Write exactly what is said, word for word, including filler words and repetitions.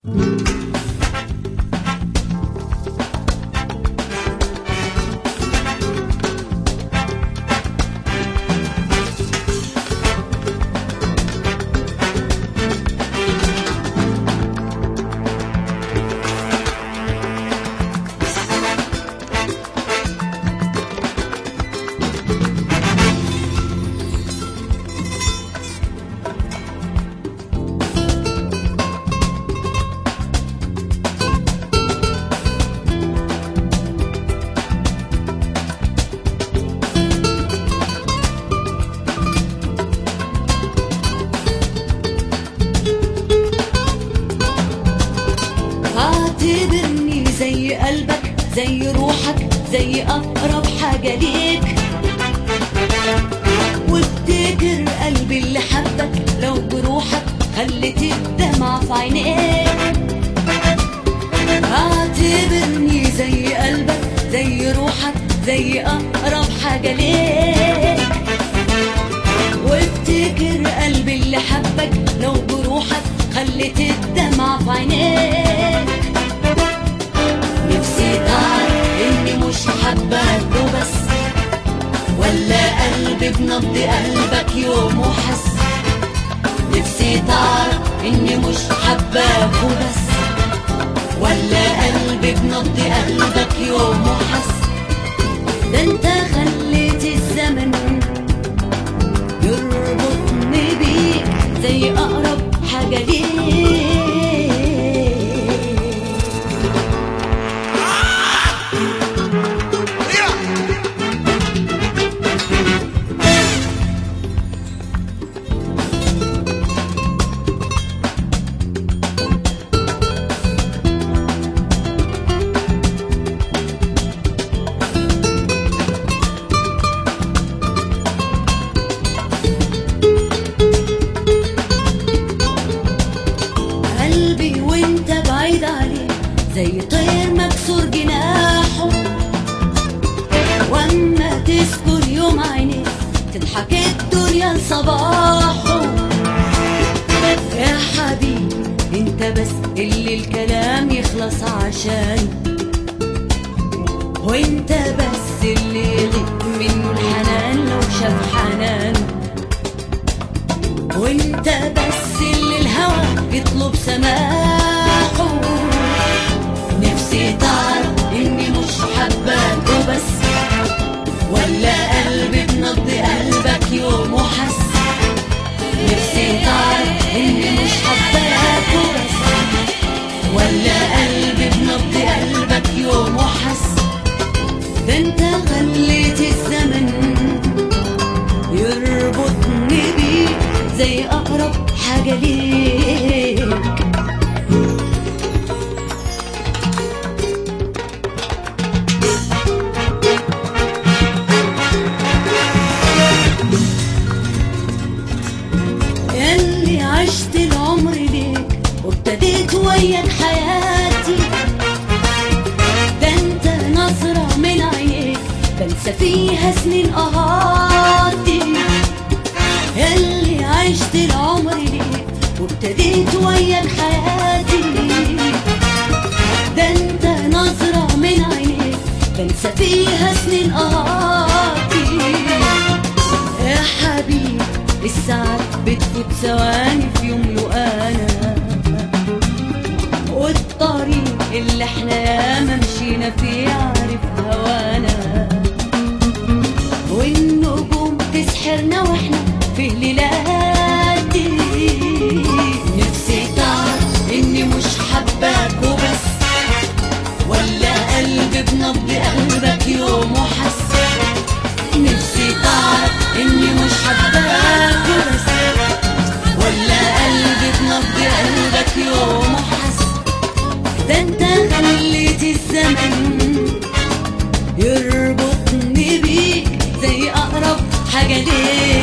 اعتبرني زي قلبك، زي روحك، زي أقرب حاجة ليك، وافتكر قلبي اللي حبك لو بروحك خلت الدمعة في عينيك. اعتبرني زي قلبك، زي روحك، زي أقرب حاجة ليك، وافتكر قلبي اللي حبك لو بروحك خلت الدمعة في عينيك. نفسي تعرف اني مش حباك وبس، ولا قلبي بنبض قلبك يوم وحس. نفسي تعرف اني مش حباك وبس، ولا قلبي بنبض قلبك يوم وحس. ده انت خليت الزمن يربطني بيك زي أقرب حاجة ليك. قلبي وانت بعيد عليه زي طير مكسور جناحه، واما تسكن يوم عينيه تضحك الدنيا لصباحه. يا حبيبي انت بس اللي الكلام يخلص عشان، وانت بس اللي يغيب منه الحنان لو شاف حنان، وانت بس اللي الهوى يطلب سماحه. نفسي تعرف اني مش حباك وبس، ولا قلبي بنبض قلبك يوم وحس. نفسي تعرف اني مش حباك وبس، ولا قلبي بنبض قلبك يوم وحس. ده انت خليت الزمن يربطني بيك زي أقرب حاجة ليك. ياللي عشت العمر ليك وابتديت وياك حياتي، ده انت نظرة من عينيك بنسى فيها سنين قهاتي. ياللي عشت العمر ليك وابتديت وياك حياتي، ده انت نظرة من عينيك بنسى فيها سنين قهاتي. يا حبيبي الساعات بتفوت ثواني في يوم لقانا، والطريق اللي احنا ياما مشينا فيه عارف هوانا، والنجوم تسحرنا واحنا في ليلاتي. نفسي تعرف اني مش حباك وبس، ولا قلبي بنبض قلبك يوم وحس. نفسي تعرف اني مش حباك وبس، ولا قلبي بنبض قلبك يوم وحس. ده انت خليت الزمن يربطني بيك زي أقرب حاجة ليك.